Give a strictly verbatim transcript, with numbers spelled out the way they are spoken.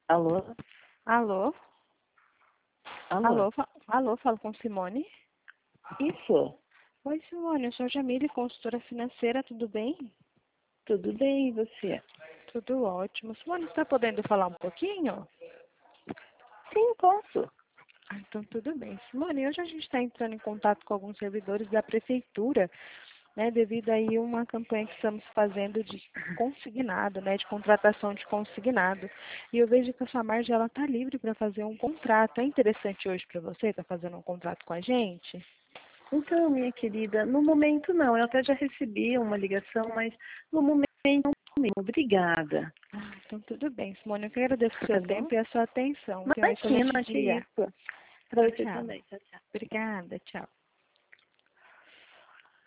Alô? Alô? Alô? Alô? Fa- Alô, falo com Simone? Isso, Oi, Simone, eu sou a Jamile, consultora financeira, tudo bem? tudo bem, e você? Tudo ótimo. Simone, você está podendo falar um pouquinho? Sim, posso. Ah, então tudo bem. Simone, hoje a gente está entrando em contato com alguns servidores da prefeitura, né, devido aí a uma campanha que estamos fazendo de consignado, né, de contratação de consignado. E eu vejo que a sua margem ela está livre para fazer um contrato. É interessante hoje para você estar fazendo um contrato com a gente? Então, minha querida, no momento não, eu até já recebi uma ligação, mas no momento não mesmo. Obrigada. Ah, então tudo bem, Simone. Eu que agradeço o Tá seu bom? tempo e a sua atenção. Tenha um excelente Imagina, que dia. isso. Para você Tchau. também. Tchau, tchau. Obrigada, tchau.